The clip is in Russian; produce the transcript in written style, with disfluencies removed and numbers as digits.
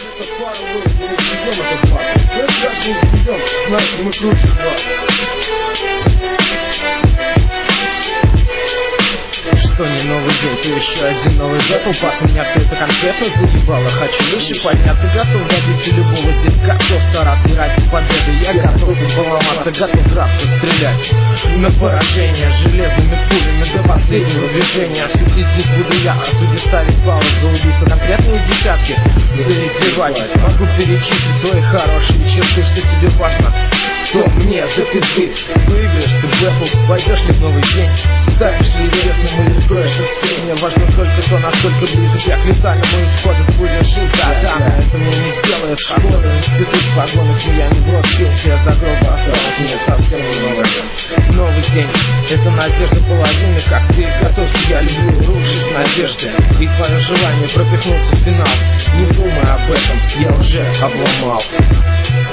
Мы круче вас. Что не новый день, то еще один новый батл. Пас, меня все это конкретно заебало. Хочу выше подняться, готов добиться любого. Здесь готов стараться ради победы. Я готов поломаться, готов драться, стрелять на поражение железными пулями до последнего движения. Осудить здесь буду я, а судьи ставить баллы за убийство. Конкретные десятки за издевательство. Могу перечислить свои хорошие черты, что тебе важно. Что мне за пизды? Выиграешь ты бэтл, войдешь ли в новый день? Станешь ли известным или скроешься в тень? Мне важно только то, насколько близок я к летальному исходу. Будешь жить, да, это мне не сделает школа. Институт, погоны, семья, не в рот, пенсия до гроба осталось мне совсем немного. Новый день, это надежда половины, как ты готовься, я люблю рушить надежды. И твое желание пропихнуться в финал. Не думай об этом, я уже обломал.